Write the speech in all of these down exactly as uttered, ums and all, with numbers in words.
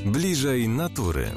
Bliżej natury.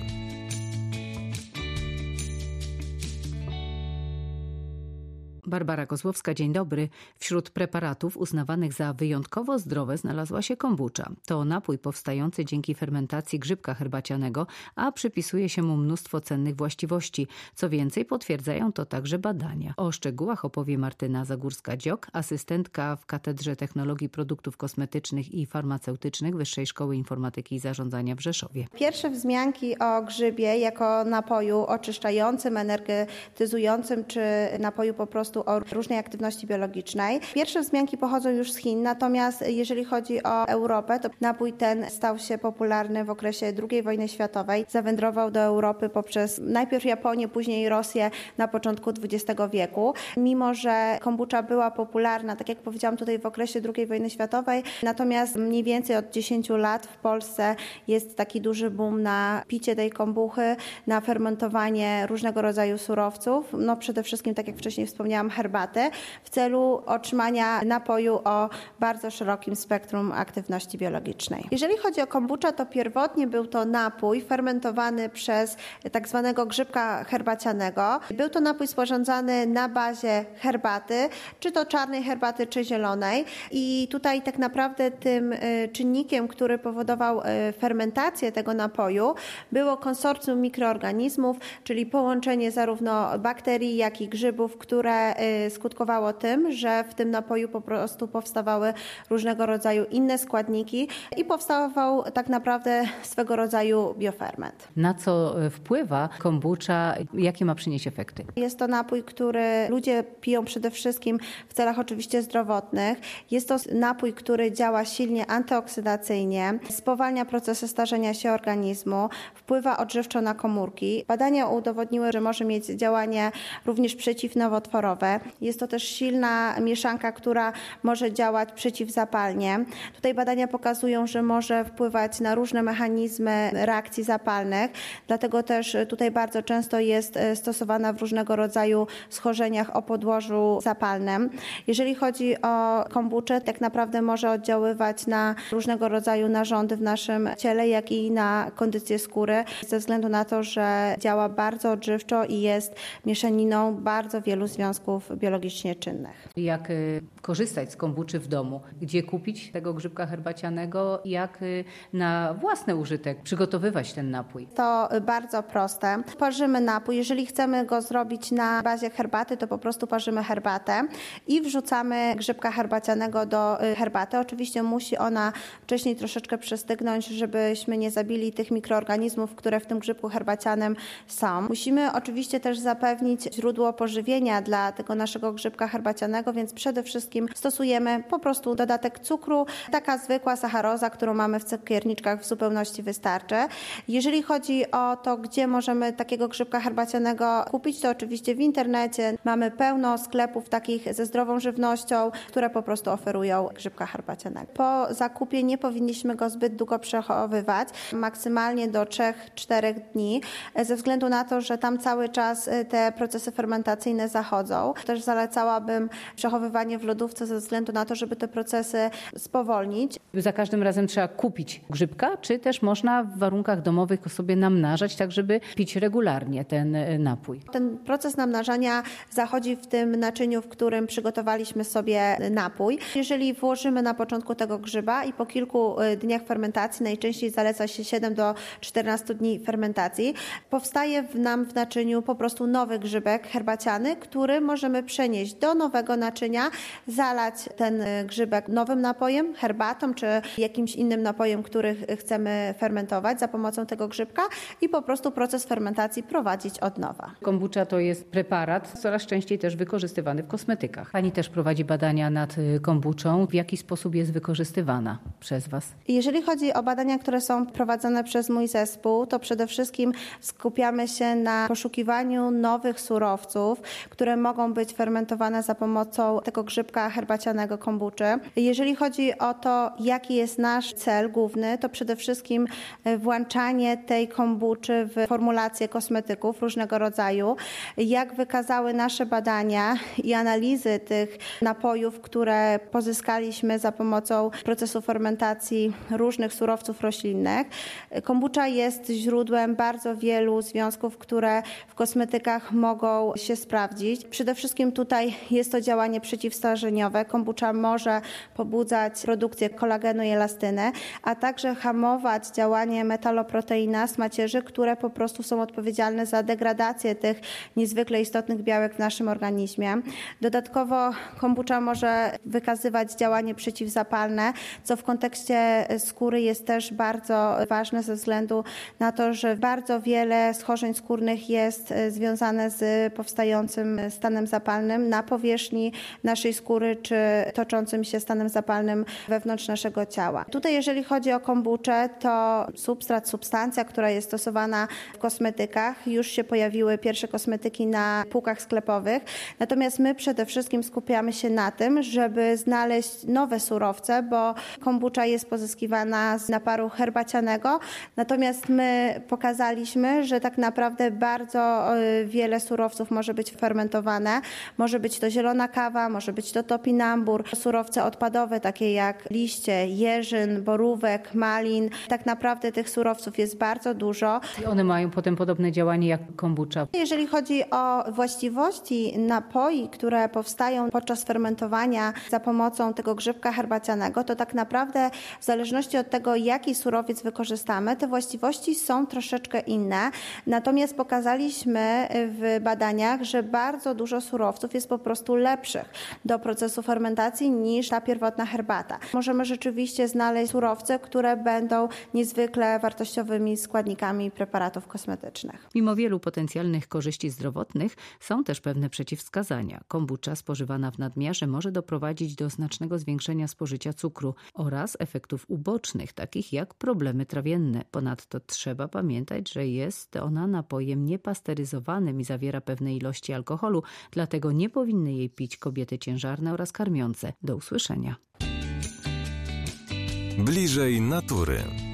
Barbara Kozłowska, dzień dobry. Wśród preparatów uznawanych za wyjątkowo zdrowe znalazła się kombucza. To napój powstający dzięki fermentacji grzybka herbacianego, a przypisuje się mu mnóstwo cennych właściwości. Co więcej, potwierdzają to także badania. O szczegółach opowie Martyna Zagórska-Dziok, asystentka w Katedrze Technologii Produktów Kosmetycznych i Farmaceutycznych Wyższej Szkoły Informatyki i Zarządzania w Rzeszowie. Pierwsze wzmianki o grzybie jako napoju oczyszczającym, energetyzującym czy napoju po prostu o różnej aktywności biologicznej. Pierwsze wzmianki pochodzą już z Chin, natomiast jeżeli chodzi o Europę, to napój ten stał się popularny w okresie drugiej wojny światowej. Zawędrował do Europy poprzez najpierw Japonię, później Rosję na początku dwudziestego wieku. Mimo że kombucza była popularna, tak jak powiedziałam tutaj w okresie drugiej wojny światowej, natomiast mniej więcej od dziesięciu lat w Polsce jest taki duży boom na picie tej kombuchy, na fermentowanie różnego rodzaju surowców. No przede wszystkim, tak jak wcześniej wspomniałam, herbatę w celu otrzymania napoju o bardzo szerokim spektrum aktywności biologicznej. Jeżeli chodzi o kombucza, to pierwotnie był to napój fermentowany przez tak zwanego grzybka herbacianego. Był to napój sporządzany na bazie herbaty, czy to czarnej herbaty, czy zielonej. I tutaj tak naprawdę tym czynnikiem, który powodował fermentację tego napoju, było konsorcjum mikroorganizmów, czyli połączenie zarówno bakterii, jak i grzybów, które skutkowało tym, że w tym napoju po prostu powstawały różnego rodzaju inne składniki i powstawał tak naprawdę swego rodzaju bioferment. Na co wpływa kombucza? Jakie ma przynieść efekty? Jest to napój, który ludzie piją przede wszystkim w celach oczywiście zdrowotnych. Jest to napój, który działa silnie antyoksydacyjnie, spowalnia procesy starzenia się organizmu, wpływa odżywczo na komórki. Badania udowodniły, że może mieć działanie również przeciwnowotworowe. Jest to też silna mieszanka, która może działać przeciwzapalnie. Tutaj badania pokazują, że może wpływać na różne mechanizmy reakcji zapalnych, dlatego też tutaj bardzo często jest stosowana w różnego rodzaju schorzeniach o podłożu zapalnym. Jeżeli chodzi o kombuczę, tak naprawdę może oddziaływać na różnego rodzaju narządy w naszym ciele, jak i na kondycję skóry, ze względu na to, że działa bardzo odżywczo i jest mieszaniną bardzo wielu związków biologicznie czynnych. Jak y, korzystać z kombuczy w domu? Gdzie kupić tego grzybka herbacianego? Jak y, na własny użytek przygotowywać ten napój? To bardzo proste. Parzymy napój. Jeżeli chcemy go zrobić na bazie herbaty, to po prostu parzymy herbatę i wrzucamy grzybka herbacianego do herbaty. Oczywiście musi ona wcześniej troszeczkę przestygnąć, żebyśmy nie zabili tych mikroorganizmów, które w tym grzybku herbacianym są. Musimy oczywiście też zapewnić źródło pożywienia dla tego naszego grzybka herbacianego, więc przede wszystkim stosujemy po prostu dodatek cukru. Taka zwykła sacharoza, którą mamy w cukierniczkach, w zupełności wystarczy. Jeżeli chodzi o to, gdzie możemy takiego grzybka herbacianego kupić, to oczywiście w internecie mamy pełno sklepów takich ze zdrową żywnością, które po prostu oferują grzybka herbacianego. Po zakupie nie powinniśmy go zbyt długo przechowywać, maksymalnie do trzech do czterech dni, ze względu na to, że tam cały czas te procesy fermentacyjne zachodzą. Też zalecałabym przechowywanie w lodówce ze względu na to, żeby te procesy spowolnić. Za każdym razem trzeba kupić grzybka, czy też można w warunkach domowych sobie namnażać, tak żeby pić regularnie ten napój? Ten proces namnażania zachodzi w tym naczyniu, w którym przygotowaliśmy sobie napój. Jeżeli włożymy na początku tego grzyba i po kilku dniach fermentacji, najczęściej zaleca się siedem do czternastu dni fermentacji, powstaje w nam w naczyniu po prostu nowy grzybek herbaciany, który możemy przenieść do nowego naczynia, zalać ten grzybek nowym napojem, herbatą czy jakimś innym napojem, który chcemy fermentować za pomocą tego grzybka i po prostu proces fermentacji prowadzić od nowa. Kombucza to jest preparat coraz częściej też wykorzystywany w kosmetykach. Pani też prowadzi badania nad kombuczą. W jaki sposób jest wykorzystywana przez Was? Jeżeli chodzi o badania, które są prowadzone przez mój zespół, to przede wszystkim skupiamy się na poszukiwaniu nowych surowców, które mogą mogą być fermentowane za pomocą tego grzybka herbacianego kombuczy. Jeżeli chodzi o to, jaki jest nasz cel główny, to przede wszystkim włączanie tej kombuczy w formulacje kosmetyków różnego rodzaju. Jak wykazały nasze badania i analizy tych napojów, które pozyskaliśmy za pomocą procesu fermentacji różnych surowców roślinnych, kombucza jest źródłem bardzo wielu związków, które w kosmetykach mogą się sprawdzić. Przede wszystkim tutaj jest to działanie przeciwstarzeniowe. Kombucza może pobudzać produkcję kolagenu i elastyny, a także hamować działanie metaloproteinaz macierzy, które po prostu są odpowiedzialne za degradację tych niezwykle istotnych białek w naszym organizmie. Dodatkowo kombucza może wykazywać działanie przeciwzapalne, co w kontekście skóry jest też bardzo ważne ze względu na to, że bardzo wiele schorzeń skórnych jest związane z powstającym stanem zapalnym na powierzchni naszej skóry czy toczącym się stanem zapalnym wewnątrz naszego ciała. Tutaj jeżeli chodzi o kombuczę, to substrat, substancja, która jest stosowana w kosmetykach, już się pojawiły pierwsze kosmetyki na półkach sklepowych, natomiast my przede wszystkim skupiamy się na tym, żeby znaleźć nowe surowce, bo kombucza jest pozyskiwana z naparu herbacianego, natomiast my pokazaliśmy, że tak naprawdę bardzo wiele surowców może być fermentowane. Może być to zielona kawa, może być to topinambur, surowce odpadowe takie jak liście, jeżyn, borówek, malin. Tak naprawdę tych surowców jest bardzo dużo. I one mają potem podobne działanie jak kombucza. Jeżeli chodzi o właściwości napoi, które powstają podczas fermentowania za pomocą tego grzybka herbacianego, to tak naprawdę w zależności od tego, jaki surowiec wykorzystamy, te właściwości są troszeczkę inne. Natomiast pokazaliśmy w badaniach, że bardzo dużo surowców jest po prostu lepszych do procesu fermentacji niż ta pierwotna herbata. Możemy rzeczywiście znaleźć surowce, które będą niezwykle wartościowymi składnikami preparatów kosmetycznych. Mimo wielu potencjalnych korzyści zdrowotnych są też pewne przeciwwskazania. Kombucza spożywana w nadmiarze może doprowadzić do znacznego zwiększenia spożycia cukru oraz efektów ubocznych, takich jak problemy trawienne. Ponadto trzeba pamiętać, że jest ona napojem niepasteryzowanym i zawiera pewne ilości alkoholu, dlatego nie powinny jej pić kobiety ciężarne oraz karmiące. Do usłyszenia. Bliżej natury.